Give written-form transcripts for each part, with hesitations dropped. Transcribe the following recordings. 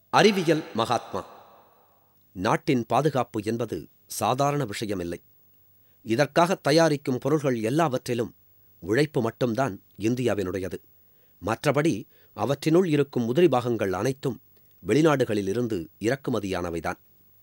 அறிவியல் மகாத்மா. நாட்டின் பாதுகாப்பு என்பது சாதாரண விஷயமில்லை. இதற்காக தயாரிக்கும் பொருள்கள் எல்லாவற்றிலும் உழைப்பு மட்டும்தான் இந்தியாவினுடையது. மற்றபடி அவற்றினுள் இருக்கும் உதிரி பாகங்கள் அனைத்தும் வெளிநாடுகளிலிருந்து இறக்குமதியானவைதான்.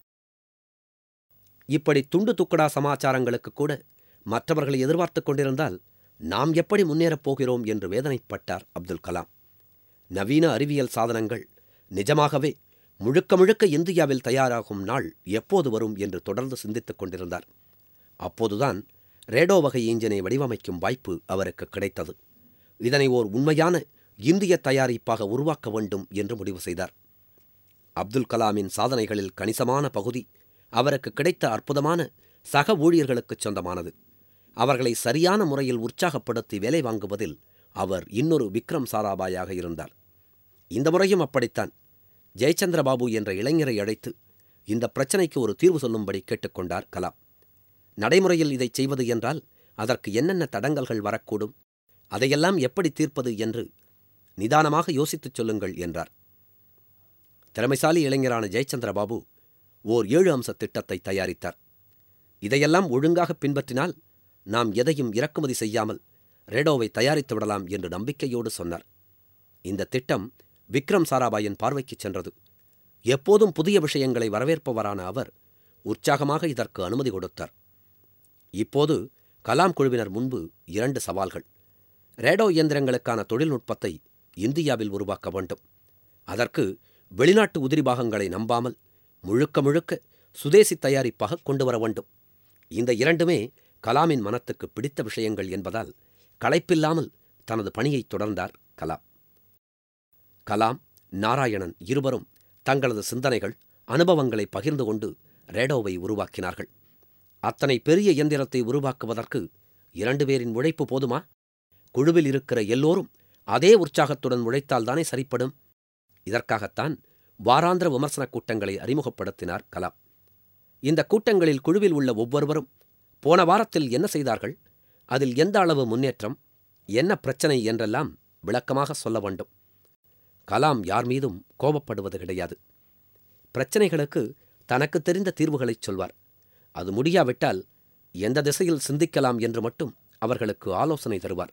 இப்படி துண்டு துக்கடா சமாச்சாரங்களுக்கு கூட மற்றவர்களை எதிர்பார்த்து கொண்டிருந்தால் நாம் எப்படி முன்னேறப் போகிறோம் என்று வேதனைப்பட்டார் அப்துல் கலாம். நவீன அறிவியல் சாதனங்கள் நிஜமாகவே முழுக்க முழுக்க இந்தியாவில் தயாராகும் நாள் எப்போது வரும் என்று தொடர்ந்து சிந்தித்துக் கொண்டிருந்தார். அப்போதுதான் ரேடோ வகை இன்ஜினை வடிவமைக்கும் வாய்ப்பு அவருக்கு கிடைத்தது. இதனை ஓர் உண்மையான இந்திய தயாரிப்பாக உருவாக்க வேண்டும் என்று முடிவு செய்தார். அப்துல் கலாமின் சாதனைகளில் கணிசமான பகுதி அவருக்கு கிடைத்த அற்புதமான சக ஊழியர்களுக்குச் சொந்தமானது. அவர்களை சரியான முறையில் உற்சாகப்படுத்தி வேலை வாங்குவதில் அவர் இன்னொரு விக்ரம் சாராபாயாக இருந்தார். இந்த முறையும் அப்படித்தான். ஜெயச்சந்திரபாபு என்ற இளைஞரை அழைத்து இந்த பிரச்சினைக்கு ஒரு தீர்வு சொல்லும்படி கேட்டுக்கொண்டார் கலாம். நடைமுறையில் இதை செய்வது என்றால் அதற்கு என்னென்ன தடங்கல்கள் வரக்கூடும், அதையெல்லாம் எப்படி தீர்ப்பது என்று நிதானமாக யோசித்துச் சொல்லுங்கள் என்றார். திறமைசாலி இளைஞரான ஜெயச்சந்திரபாபு ஓர் 7 அம்ச திட்டத்தை தயாரித்தார். இதையெல்லாம் ஒழுங்காக பின்பற்றினால் நாம் எதையும் இறக்குமதி செய்யாமல் ரேடோவை தயாரித்து விடலாம் என்று நம்பிக்கையோடு சொன்னார். இந்த திட்டம் விக்ரம் சாராபாயின் பார்வைக்கு சென்றது. எப்போதும் புதிய விஷயங்களை வரவேற்பவரான அவர் உற்சாகமாக இதற்கு அனுமதி கொடுத்தார். இப்போது கலாம் குழுவினர் முன்பு 2 சவால்கள். ரேடோ இயந்திரங்களுக்கான தொழில்நுட்பத்தை இந்தியாவில் உருவாக்க வேண்டும். அதற்கு வெளிநாட்டு உதிரி பாகங்களை நம்பாமல் முழுக்க முழுக்க சுதேசி தயாரிப்பாக கொண்டு வர வேண்டும். இந்த 2மே கலாமின் மனத்துக்கு பிடித்த விஷயங்கள் என்பதால் களைப்பில்லாமல் தனது பணியை தொடர்ந்தார் கலாம். கலாம், நாராயணன் இருவரும் தங்களது சிந்தனைகள், அனுபவங்களை பகிர்ந்து கொண்டு ரேடோவை உருவாக்கினார்கள். அத்தனை பெரிய இயந்திரத்தை உருவாக்குவதற்கு 2 பேரின் உழைப்பு போதுமா? குழுவில் இருக்கிற எல்லோரும் அதே உற்சாகத்துடன் உழைத்தால்தானே சரிப்படும். இதற்காகத்தான் வாராந்திர விமர்சனக் கூட்டங்களை அறிமுகப்படுத்தினார் கலாம். இந்த கூட்டங்களில் குழுவில் உள்ள ஒவ்வொருவரும் போன வாரத்தில் என்ன செய்தார்கள், அதில் எந்த அளவு முன்னேற்றம், என்ன பிரச்சனை என்றெல்லாம் விளக்கமாக சொல்ல வேண்டும். கலாம் யார் மீதும் கோபப்படுவது கிடையாது. பிரச்சனைகளுக்கு தனக்கு தெரிந்த தீர்வுகளைச் சொல்வார். அது முடியாவிட்டால் எந்த திசையில் சிந்திக்கலாம் என்று மட்டும் அவர்களுக்கு ஆலோசனை தருவார்.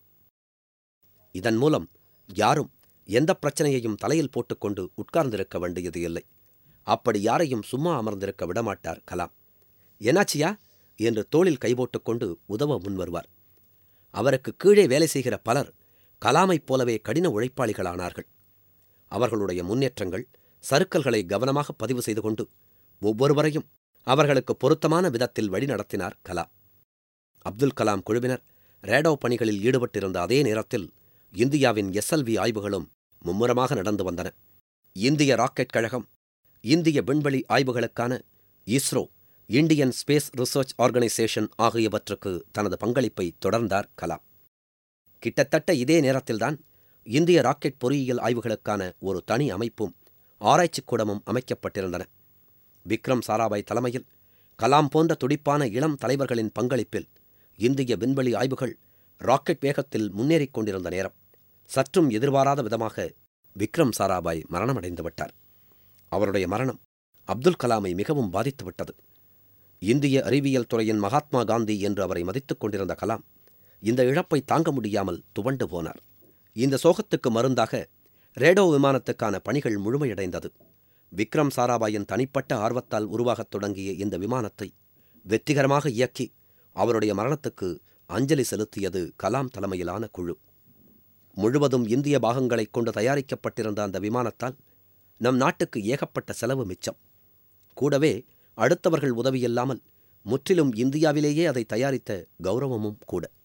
இதன் மூலம் யாரும் எந்த பிரச்சனையையும் தலையில் போட்டுக்கொண்டு உட்கார்ந்திருக்க வேண்டியது இல்லை. அப்படி யாரையும் சும்மா அமர்ந்திருக்க விடமாட்டார் கலாம். என்னாச்சியா என்று தோளில் கைபோட்டுக்கொண்டு உதவ முன்வருவார். அவருக்கு கீழே வேலை செய்கிற பலர் கலாமைப் போலவே கடின உழைப்பாளிகளானார்கள். அவர்களுடைய முன்னேற்றங்கள், சறுக்கல்களை கவனமாக பதிவு செய்து கொண்டு ஒவ்வொருவரையும் அவர்களுக்கு பொருத்தமான விதத்தில் வழிநடத்தினார் கலாம். அப்துல் கலாம் குழுவினர் ரேடோ பணிகளில் ஈடுபட்டிருந்த அதே நேரத்தில் இந்தியாவின் SLV ஆய்வுகளும் மும்முரமாக நடந்து வந்தன. இந்திய ராக்கெட் கழகம், இந்திய விண்வெளி ஆய்வுகளுக்கான ISRO, Indian space research organisation ஆகியவற்றுக்கு தனது பங்களிப்பை தொடர்ந்தார் கலாம். கிட்டத்தட்ட இதே நேரத்தில்தான் இந்திய ராக்கெட் பொறியியல் ஆய்வுகளுக்கான ஒரு தனி அமைப்பும் ஆராய்ச்சிக் கூடமும் அமைக்கப்பட்டிருந்தன. விக்ரம் சாராபாய் தலைமையில் கலாம் போன்ற துடிப்பான இளம் தலைவர்களின் பங்களிப்பில் இந்திய விண்வெளி ஆய்வுகள் ராக்கெட் வேகத்தில் முன்னேறிக் கொண்டிருந்த நேரம் சற்றும் எதிர்பாராத விதமாக விக்ரம் சாராபாய் மரணமடைந்து விட்டார். அவருடைய மரணம் அப்துல் கலாமை மிகவும் பாதித்துவிட்டது. இந்திய அறிவியல் துறையின் மகாத்மா காந்தி என்று அவரை மதித்துக் கொண்டிருந்த கலாம் இந்த இழப்பை தாங்க முடியாமல் துவண்டு போனார். இந்த சோகத்துக்கு மருந்தாக ரேடோ விமானத்துக்கான பணிகள் முழுமையடைந்தது. விக்ரம் சாராபாயின் தனிப்பட்ட ஆர்வத்தால் உருவாகத் தொடங்கிய இந்த விமானத்தை வெற்றிகரமாக இயக்கி அவருடைய மரணத்துக்கு அஞ்சலி செலுத்தியது கலாம் தலைமையிலான குழு. முழுவதும் இந்திய பாகங்களைக் கொண்டு தயாரிக்கப்பட்டிருந்த அந்த விமானத்தால் நம் நாட்டுக்கு ஏகப்பட்ட செலவு மிச்சம். கூடவே அடுத்தவர்கள் உதவியில்லாமல் முற்றிலும் இந்தியாவிலேயே அதை தயாரித்த கௌரவமும் கூட.